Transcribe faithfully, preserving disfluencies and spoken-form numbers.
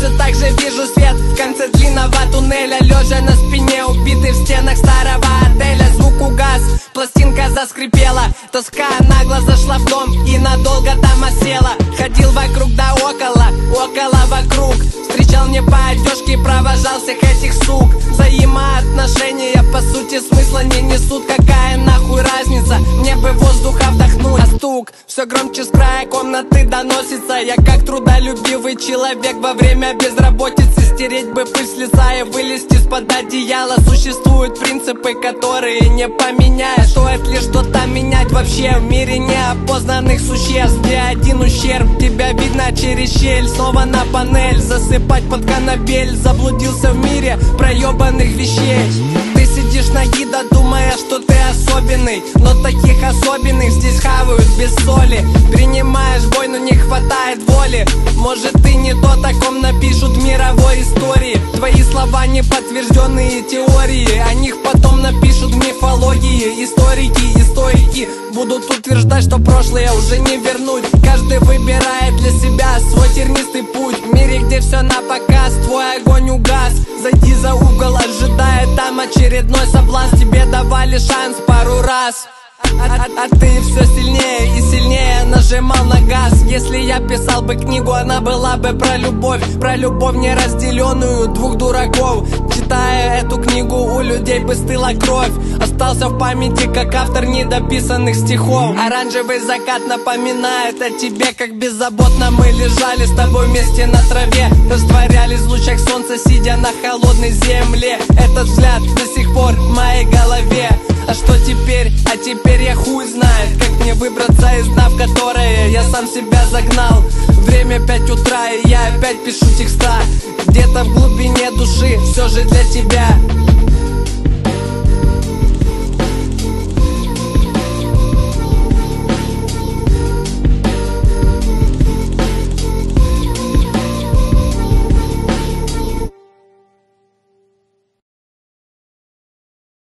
все так же вижу свет в конце длинного туннеля, лежа на спине, убитый в стенах старого отеля. Звук угас, пластинка заскрипела, тоска нагло зашла в дом и надолго там осела. Ходил вокруг да около, около вокруг, встречал не по одежке, провожал всех этих сук. Взаимоотношения по сути смысла не несут, какая нахуй разница, мне бы воздуха вдохнуть. А стук все громче с края комнаты доносится. Я как трудолюбивый человек во время безработицы, стереть бы пыль с лица и вылезти из-под одеяла. Существуют принципы, которые не поменяешь. Стоит лишь что-то менять вообще в мире неопознанных существ, где один ущерб, тебя видно через щель. Снова на панель, засыпать под канабель, заблудился в мире проебанных вещей. Ты сидишь на гида, думая, что ты особенный, но таких особенных здесь хавают без соли. Принимаешь бой, но не хватает воли. Может, ты не то, о ком напишут в мировой истории. Твои слова не подтвержденные теории, о них потом напишут в мифологии. Историки и стоики будут утверждать, что прошлое уже не вернуть. Каждый выбирает для себя свой тернистый путь. В мире, где все на показ, твой огонь угас. Зайди за угол, ожидая там очередной соблазн. Тебе давали шанс пару раз, А, а, а ты все сильнее и сильнее нажимал на газ. Если я писал бы книгу, она была бы про любовь, про любовь неразделенную двух дураков. Читая эту книгу, у людей бы стыла кровь. Остался в памяти как автор недописанных стихов. Оранжевый закат напоминает о тебе, как беззаботно мы лежали с тобой вместе на траве, растворялись в лучах солнца, сидя на холодной земле. Этот взгляд до сих пор в моей голове. А что теперь? А теперь я хуй знает, как мне выбраться из дна, в которое я сам себя загнал. Время пять утра, и я опять пишу текста. Где-то в глубине души все же для тебя